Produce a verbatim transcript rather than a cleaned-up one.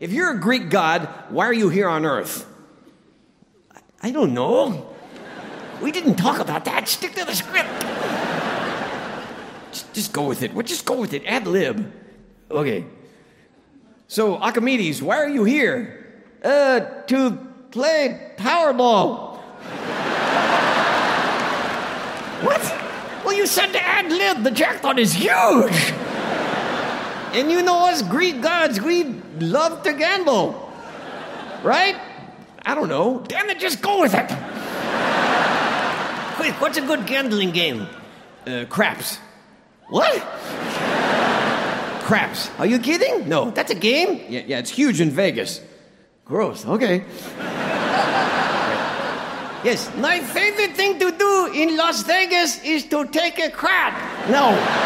If you're a Greek god, why are you here on Earth? I don't know. We didn't talk about that. Stick to the script. Just, just go with it. Well, just go with it. Ad lib. Okay. So, Archimedes, why are you here? Uh, to play Powerball. What? Well, you said to ad lib. The jackpot is huge. And you know us Greek gods, we love to gamble. Right? I don't know. Damn it, just go with it. Quick, what's a good gambling game? Uh, craps. What? Craps. Are you kidding? No, that's a game? Yeah, yeah, it's huge in Vegas. Gross, okay. Yes, my favorite thing to do in Las Vegas is to take a crap. No.